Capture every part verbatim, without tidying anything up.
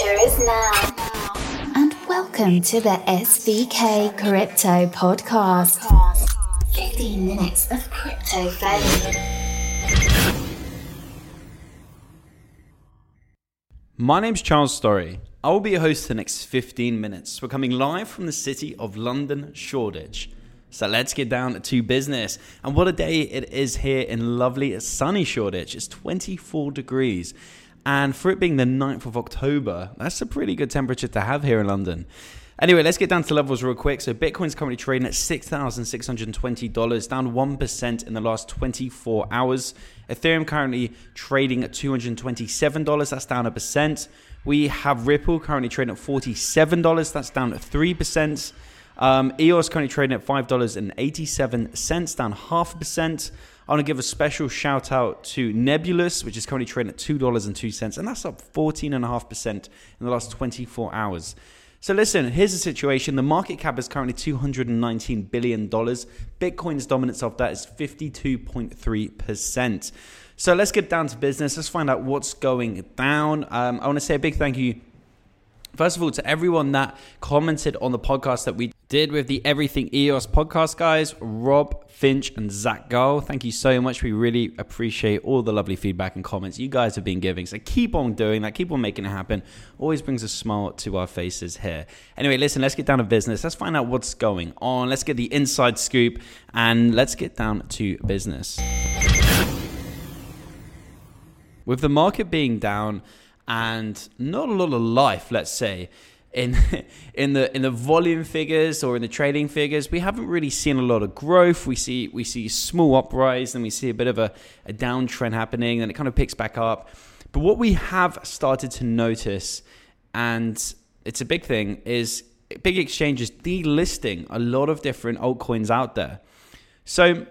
future is now. And welcome to the S V K Crypto Podcast. fifteen minutes of crypto fame. My name's Charles Story. I will be your host for the next fifteen minutes. We're coming live from the city of London, Shoreditch. So let's get down to business. And what a day it is here in lovely sunny Shoreditch. It's twenty-four degrees. And for it being the ninth of October, that's a pretty good temperature to have here in London. Anyway, let's get down to levels real quick. So Bitcoin's currently trading at six thousand six hundred twenty dollars, down one percent in the last twenty-four hours. Ethereum currently trading at two hundred twenty-seven dollars, that's down a percent. We have Ripple currently trading at forty-seven dollars, that's down at three percent. Um, E O S currently trading at five dollars and eighty-seven cents, down half a percent. I want to give a special shout out to Nebulous, which is currently trading at two dollars and two cents, and that's up fourteen point five percent in the last twenty-four hours. So listen, here's the situation. The market cap is currently two hundred nineteen billion dollars. Bitcoin's dominance of that is fifty-two point three percent. So let's get down to business. Let's find out what's going down. Um, I want to say a big thank you, first of all, to everyone that commented on the podcast that we did with the Everything E O S podcast, guys. Rob, Finch, and Zach Gull. Thank you so much. We really appreciate all the lovely feedback and comments you guys have been giving. So keep on doing that. Keep on making it happen. Always brings a smile to our faces here. Anyway, listen, let's get down to business. Let's find out what's going on. Let's get the inside scoop and let's get down to business. With the market being down and not a lot of life, let's say, in in the in the volume figures or in the trading figures, we haven't really seen a lot of growth. We see we see small uprise and we see a bit of a, a downtrend happening, and it kind of picks back up. But what we have started to notice, and it's a big thing, is big exchanges delisting a lot of different altcoins out there. So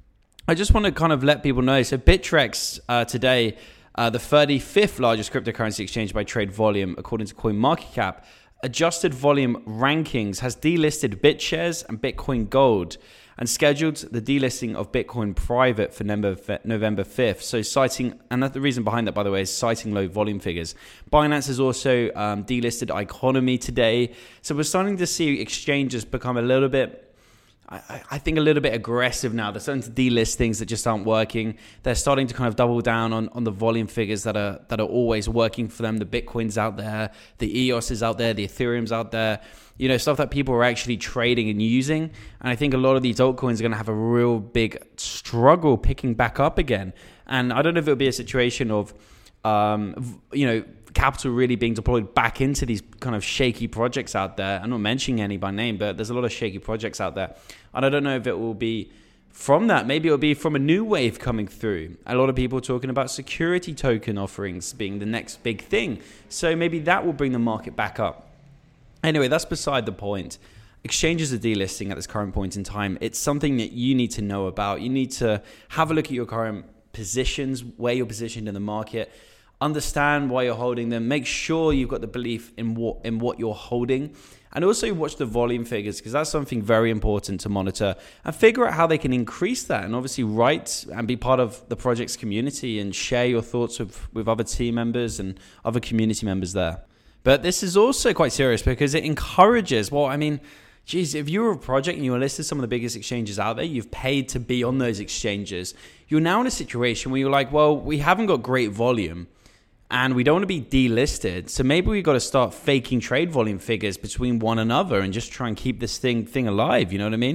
I just want to kind of let people know. So Bittrex uh, today, uh, the thirty-fifth largest cryptocurrency exchange by trade volume, according to CoinMarketCap, adjusted volume rankings has delisted BitShares and Bitcoin Gold and scheduled the delisting of Bitcoin Private for November fifth. So citing, and that's the reason behind that, by the way, is citing low volume figures. Binance has also um, delisted Iconomy today. So we're starting to see exchanges become a little bit, I, I think a little bit aggressive now. They're starting to delist things that just aren't working. They're starting to kind of double down on, on the volume figures that are that are always working for them. The Bitcoin's out there, the E O S is out there, the Ethereum's out there. You know, stuff that people are actually trading and using. And I think a lot of these altcoins are going to have a real big struggle picking back up again. And I don't know if it'll be a situation of, um, you know, capital really being deployed back into these kind of shaky projects out there. I'm not mentioning any by name, but there's a lot of shaky projects out there. And I don't know if it will be from that. Maybe it'll be from a new wave coming through. A lot of people talking about security token offerings being the next big thing. So maybe that will bring the market back up. Anyway, that's beside the point. Exchanges are delisting at this current point in time. It's something that you need to know about. You need to have a look at your current positions, where you're positioned in the market. Understand why you're holding them. Make sure you've got the belief in what in what you're holding, and also watch the volume figures, because that's something very important to monitor, and figure out how they can increase that. And obviously write and be part of the project's community and share your thoughts with, with other team members and other community members there. But this is also quite serious because it encourages, well, I mean, geez, if you're a project and you're listed some of the biggest exchanges out there, you've paid to be on those exchanges, you're now in a situation where you're like, well, we haven't got great volume, and we don't want to be delisted. So maybe we've got to start faking trade volume figures between one another and just try and keep this thing thing alive. You know what I mean?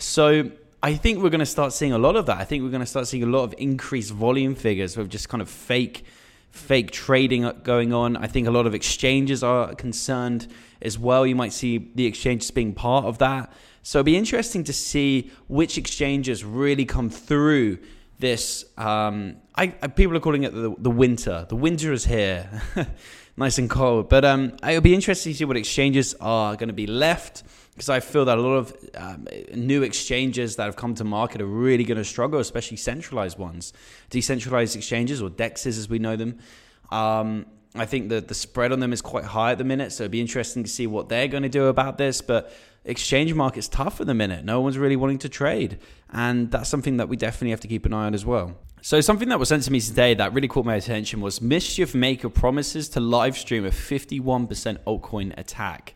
So I think we're going to start seeing a lot of that. I think we're going to start seeing a lot of increased volume figures with just kind of fake fake trading going on. I think a lot of exchanges are concerned as well. You might see the exchanges being part of that. So it'll be interesting to see which exchanges really come through this. Um, I, I people are calling it the, the winter. The winter is here, nice and cold. But um, it'll be interesting to see what exchanges are going to be left, because I feel that a lot of um, new exchanges that have come to market are really going to struggle, especially centralized ones, decentralized exchanges, or D E Xs as we know them. Um, I think that the spread on them is quite high at the minute, so it'd be interesting to see what they're going to do about this. But exchange market's tough at the minute. No one's really wanting to trade, and that's something that we definitely have to keep an eye on as well. So something that was sent to me today that really caught my attention was Mischief Maker promises to live stream a fifty-one percent altcoin attack.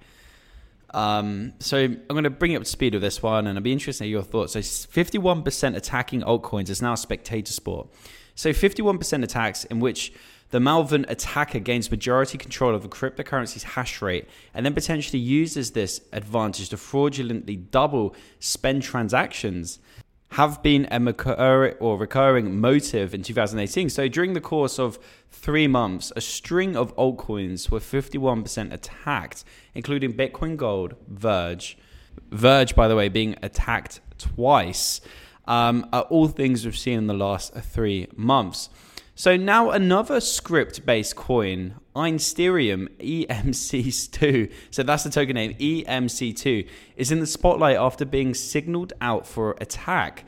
Um, so I'm going to bring you up to speed with this one, and I'll be interested in your thoughts. So fifty-one percent attacking altcoins is now a spectator sport. So fifty-one percent attacks in which the malvelant attacker gains majority control of a cryptocurrency's hash rate and then potentially uses this advantage to fraudulently double spend transactions have been a recur- or recurring motive in two thousand eighteen. So during the course of three months, a string of altcoins were fifty-one percent attacked, including Bitcoin Gold, Verge. Verge, by the way, being attacked twice, um, are all things we've seen in the last three months. So now another script-based coin, Einsterium, E M C two, so that's the token name, E M C two, is in the spotlight after being signaled out for attack.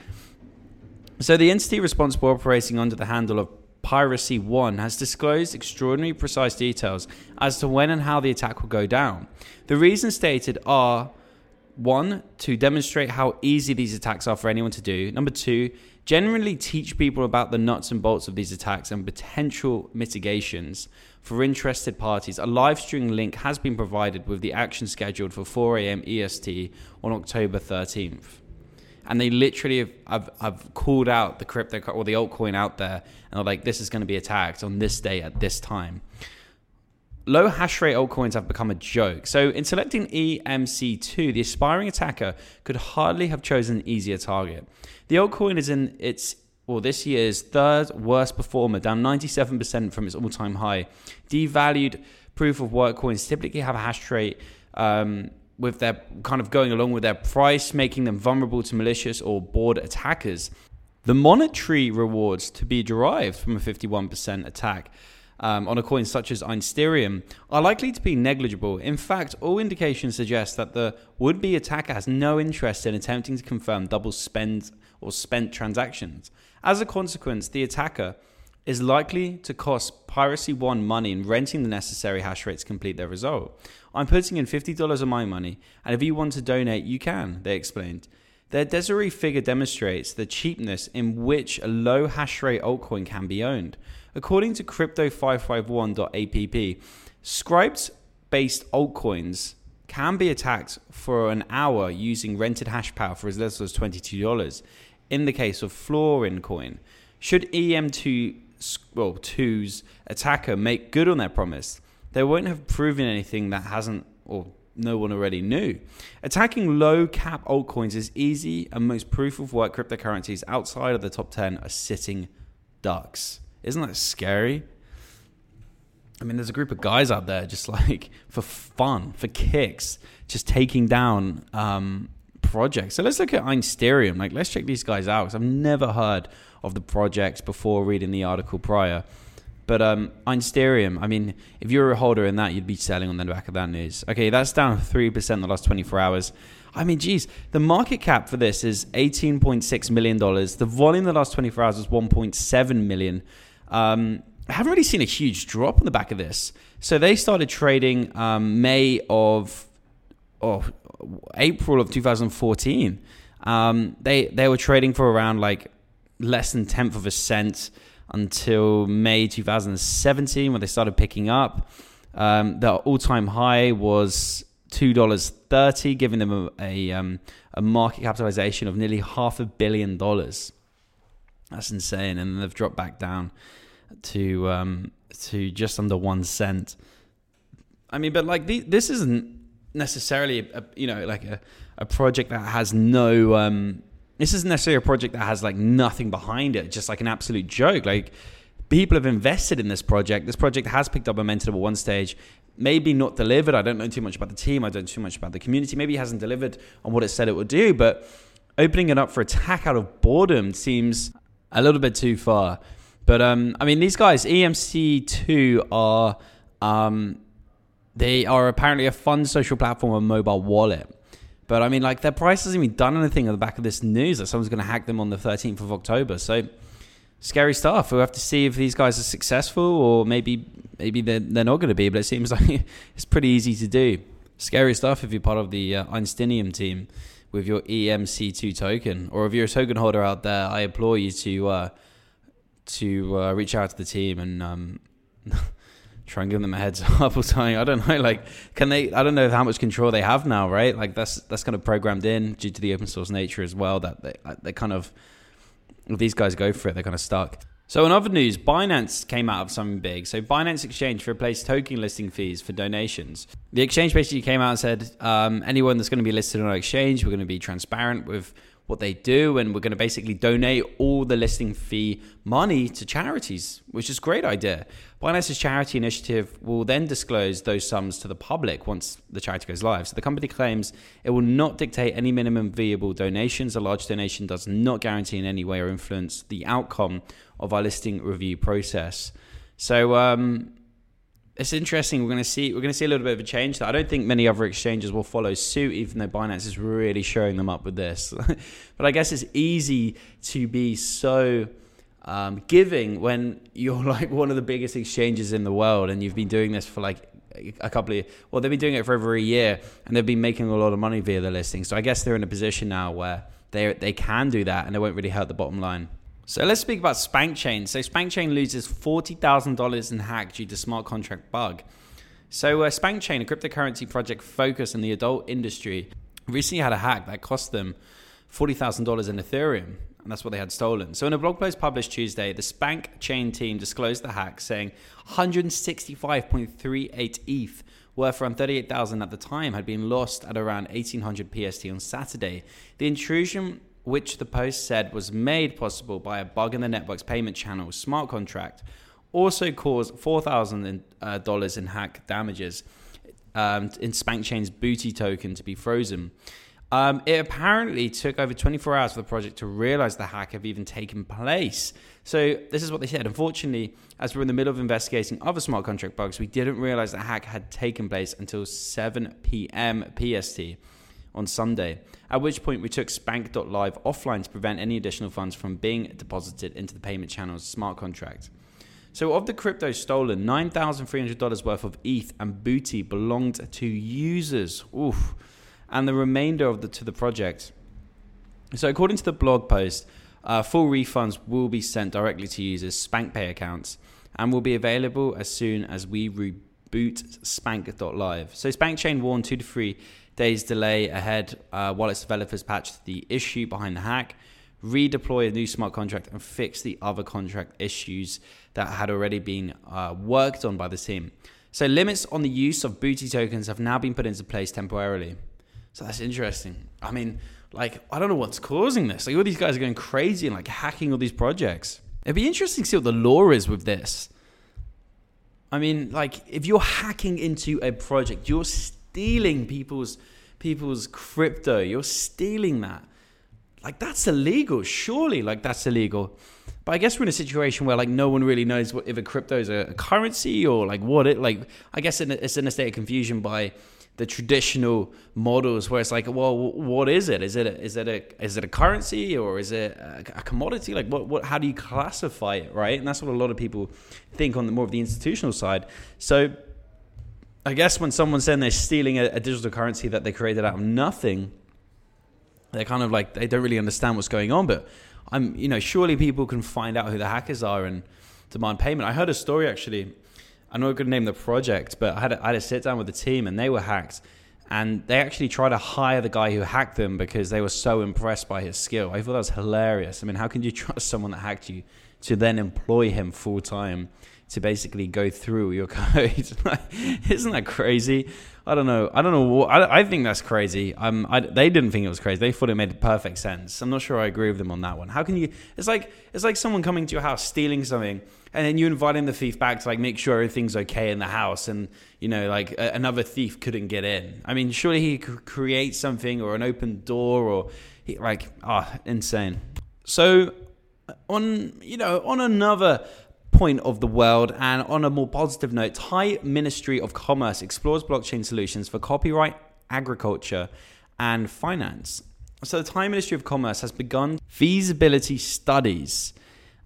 So the entity responsible operating under the handle of Piracy One has disclosed extraordinarily precise details as to when and how the attack will go down. The reasons stated are, one, to demonstrate how easy these attacks are for anyone to do. Number two, generally teach people about the nuts and bolts of these attacks and potential mitigations. For interested parties, a live stream link has been provided with the action scheduled for four a.m. E S T on October thirteenth. And they literally have, have, have called out the crypto or the altcoin out there, and they're like, this is going to be attacked on this day at this time. Low hash rate altcoins have become a joke. So in selecting E M C two, the aspiring attacker could hardly have chosen an easier target. The altcoin is in its, well, this year's third worst performer, down ninety-seven percent from its all-time high. Devalued proof of work coins typically have a hash rate um, with their kind of going along with their price, making them vulnerable to malicious or bored attackers. The monetary rewards to be derived from a fifty-one percent attack Um, on a coin such as Einsterium are likely to be negligible. In fact, all indications suggest that the would-be attacker has no interest in attempting to confirm double spend or spent transactions. As a consequence, the attacker is likely to cost Piracy One money in renting the necessary hash rate to complete their result. I'm putting in fifty dollars of my money, and if you want to donate, you can, they explained. Their Desiree figure demonstrates the cheapness in which a low hash rate altcoin can be owned. According to crypto five five one dot app, script-based altcoins can be attacked for an hour using rented hash power for as little as twenty-two dollars. In the case of Florin coin, should E M two, well, two's attacker make good on their promise, they won't have proven anything that hasn't or no one already knew. Attacking low cap altcoins is easy, and most proof of work cryptocurrencies outside of the top ten are sitting ducks. Isn't that scary? I mean, there's a group of guys out there just like for fun, for kicks, just taking down um, projects. So let's look at Einsterium. Like, let's check these guys out, because I've never heard of the project before reading the article prior. But um, Einsterium, I mean, if you're a holder in that, you'd be selling on the back of that news. Okay, that's down three percent in the last twenty-four hours. I mean, geez, the market cap for this is eighteen point six million dollars. The volume in the last twenty-four hours was one point seven million dollars. Um, I haven't really seen a huge drop on the back of this. So they started trading um, May of, oh, April of two thousand fourteen. Um, they they were trading for around like less than tenth of a cent until May two thousand seventeen, when they started picking up. Um, the all-time high was two dollars and thirty cents, giving them a a, um, a market capitalization of nearly half a billion dollars. That's insane. And they've dropped back down to um, to just under one cent. I mean, but like the, this isn't necessarily a, you know like a, a project that has no. Um, this isn't necessarily a project that has like nothing behind it. Just like an absolute joke. Like, people have invested in this project. This project has picked up momentum at one stage. Maybe not delivered. I don't know too much about the team. I don't know too much about the community. Maybe it hasn't delivered on what it said it would do. But opening it up for attack out of boredom seems a little bit too far. But um, I mean, these guys, E M C two, are um, they are apparently a fun social platform and mobile wallet. But I mean, like, their price hasn't even done anything on the back of this news that someone's going to hack them on the thirteenth of October. So scary stuff. We'll have to see if these guys are successful, or maybe maybe they're, they're not going to be, but it seems like it's pretty easy to do. Scary stuff if you're part of the uh, Einsteinium team with your E M C two token, or if you're a token holder out there, I implore you to uh, to uh, reach out to the team and um, try and give them a heads up or something. I don't know, like, can they? I don't know how much control they have now, right? Like that's that's kind of programmed in due to the open source nature as well. That they they kind of, if these guys go for it, they're kind of stuck. So in other news, Binance came out of something big. So Binance Exchange replaced token listing fees for donations. The exchange basically came out and said, um, anyone that's going to be listed on our exchange, we're going to be transparent with what they do, and we're going to basically donate all the listing fee money to charities, which is a great idea. Binance's charity initiative will then disclose those sums to the public once the charity goes live. So the company claims it will not dictate any minimum viable donations. A large donation does not guarantee in any way or influence the outcome of our listing review process. So um, it's interesting. We're going to see we're going to see a little bit of a change. I don't think many other exchanges will follow suit, even though Binance is really showing them up with this. But I guess it's easy to be so um, giving when you're like one of the biggest exchanges in the world, and you've been doing this for like a couple of well, they've been doing it for over a year, and they've been making a lot of money via the listing. So I guess they're in a position now where they they can do that, and it won't really hurt the bottom line. So let's speak about SpankChain. So SpankChain loses forty thousand dollars in hack due to smart contract bug. So uh, SpankChain, a cryptocurrency project focused on the adult industry, recently had a hack that cost them forty thousand dollars in Ethereum, and that's what they had stolen. So in a blog post published Tuesday, the SpankChain team disclosed the hack, saying one hundred sixty-five point three eight E T H, worth around thirty-eight thousand dollars at the time, had been lost at around eighteen hundred P S T on Saturday. The intrusion, which the post said was made possible by a bug in the network's payment channel smart contract, also caused four thousand dollars in hack damages um, in SpankChain's Booty token to be frozen. Um, it apparently took over twenty-four hours for the project to realize the hack had even taken place. So this is what they said. Unfortunately, as we're in the middle of investigating other smart contract bugs, we didn't realize the hack had taken place until seven p.m. P S T on Sunday, at which point we took Spank dot live offline to prevent any additional funds from being deposited into the payment channel's smart contract. So of the crypto stolen, nine thousand three hundred dollars worth of E T H and Booty belonged to users, oof, and the remainder of the to the project. So according to the blog post, uh, full refunds will be sent directly to users' SpankPay accounts and will be available as soon as we reboot Spank dot live. So SpankChain warned two to three days delay ahead uh, while its developers patched the issue behind the hack, redeploy a new smart contract, and fix the other contract issues that had already been uh, worked on by the team. So limits on the use of Booty tokens have now been put into place temporarily. So that's interesting. I mean, like, I don't know what's causing this. Like, all these guys are going crazy and like hacking all these projects. It'd be interesting to see what the law is with this. I mean, like, if you're hacking into a project, you're stealing people's people's crypto. You're stealing that. Like, that's illegal. Surely, like, that's illegal. But I guess we're in a situation where, like, no one really knows what, if a crypto is a currency or, like, what it, like, I guess it's in a state of confusion by the traditional models where it's like, well, what is it? Is it a, is it a, is it a currency or is it a, a commodity? Like, what, what, how do you classify it, right? And that's what a lot of people think on the more of the institutional side. So I guess when someone's saying they're stealing a, a digital currency that they created out of nothing, they're kind of like, they don't really understand what's going on. But I'm, you know, surely people can find out who the hackers are and demand payment. I heard a story actually. I'm not going to name the project, but I had a, I had a sit down with the team and they were hacked, and they actually tried to hire the guy who hacked them because they were so impressed by his skill. I thought that was hilarious. I mean, how can you trust someone that hacked you to then employ him full time to basically go through your code? Isn't that crazy? I don't know. I don't know. What, I, I think that's crazy. Um, I, they didn't think it was crazy. They thought it made perfect sense. I'm not sure I agree with them on that one. How can you? It's like it's like someone coming to your house, stealing something, and then you inviting the thief back to like make sure everything's okay in the house, and you know, like a, another thief couldn't get in. I mean, surely he could create something or an open door, or he, like, ah, oh, insane. So on, you know, on another point of the world, and on a more positive note, Thai Ministry of Commerce explores blockchain solutions for copyright, agriculture, and finance. So the Thai Ministry of Commerce has begun feasibility studies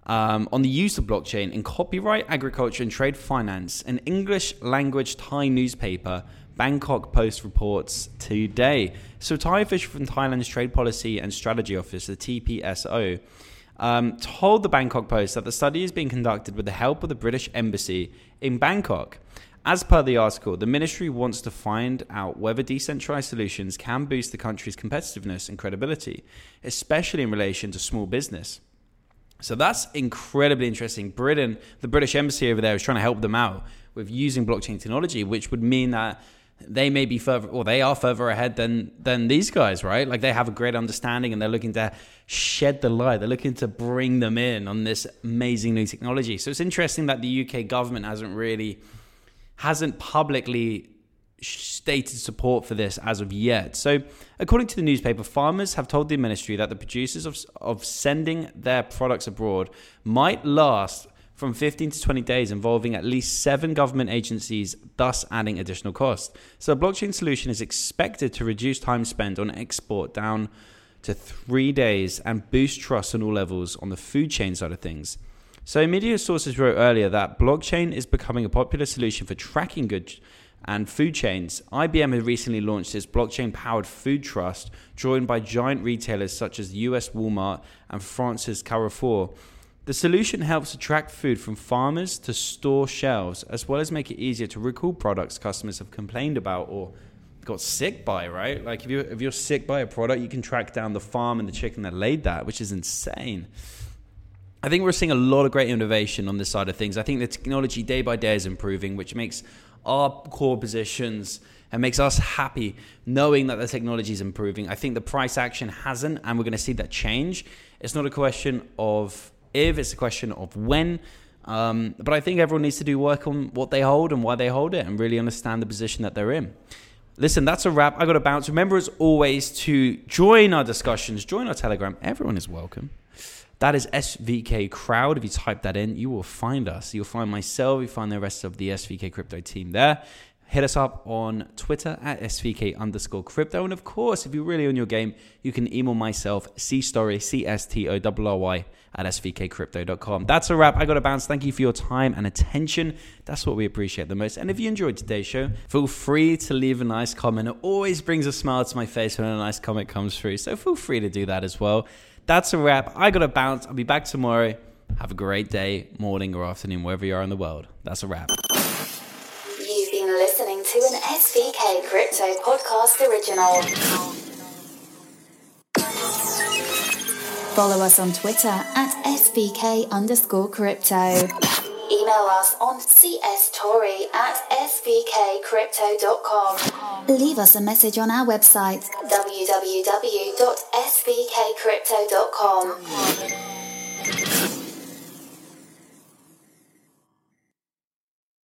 um, on the use of blockchain in copyright, agriculture, and trade finance. An English language Thai newspaper, Bangkok Post, reports today. So Thai official from Thailand's Trade Policy and Strategy Office, the T P S O, um, told the Bangkok Post that the study is being conducted with the help of the British Embassy in Bangkok. As per the article, the ministry wants to find out whether decentralized solutions can boost the country's competitiveness and credibility, especially in relation to small business. So that's incredibly interesting. Britain, the British Embassy over there is trying to help them out with using blockchain technology, which would mean that they may be further, or they are further ahead than than these guys, right? Like they have a great understanding and they're looking to shed the light. They're looking to bring them in on this amazing new technology. So it's interesting that the U K government hasn't really, hasn't publicly stated support for this as of yet. So according to the newspaper, farmers have told the ministry that the producers of, of sending their products abroad might last from fifteen to twenty days, involving at least seven government agencies, thus adding additional cost. So a blockchain solution is expected to reduce time spent on export down to three days and boost trust on all levels on the food chain side of things. So media sources wrote earlier that blockchain is becoming a popular solution for tracking goods and food chains. I B M has recently launched its blockchain-powered food trust, joined by giant retailers such as U S Walmart and France's Carrefour. The solution helps to track food from farmers to store shelves, as well as make it easier to recall products customers have complained about or got sick by, right? Like if you're, if you're sick by a product, you can track down the farm and the chicken that laid that, which is insane. I think we're seeing a lot of great innovation on this side of things. I think the technology day by day is improving, which makes our core positions and makes us happy knowing that the technology is improving. I think the price action hasn't, and we're going to see that change. It's not a question of if, it's a question of when. Um, but I think everyone needs to do work on what they hold and why they hold it and really understand the position that they're in. Listen, that's a wrap. I got to bounce. Remember, as always, to join our discussions, join our Telegram. Everyone is welcome. That is S V K Crowd. If you type that in, you will find us. You'll find myself. You'll find the rest of the S V K Crypto team there. Hit us up on Twitter at S V K underscore crypto. And of course, if you're really on your game, you can email myself, C-Story, C S T O R R Y, at S V K crypto dot com. That's a wrap. I got to bounce. Thank you for your time and attention. That's what we appreciate the most. And if you enjoyed today's show, feel free to leave a nice comment. It always brings a smile to my face when a nice comment comes through. So feel free to do that as well. That's a wrap. I got to bounce. I'll be back tomorrow. Have a great day, morning, or afternoon, wherever you are in the world. That's a wrap. You've been listening to an S V K Crypto Podcast original. Follow us on Twitter at S V K underscore crypto. Email us on cstori at S V K crypto dot com. Leave us a message on our website, w w w dot S V K crypto dot com.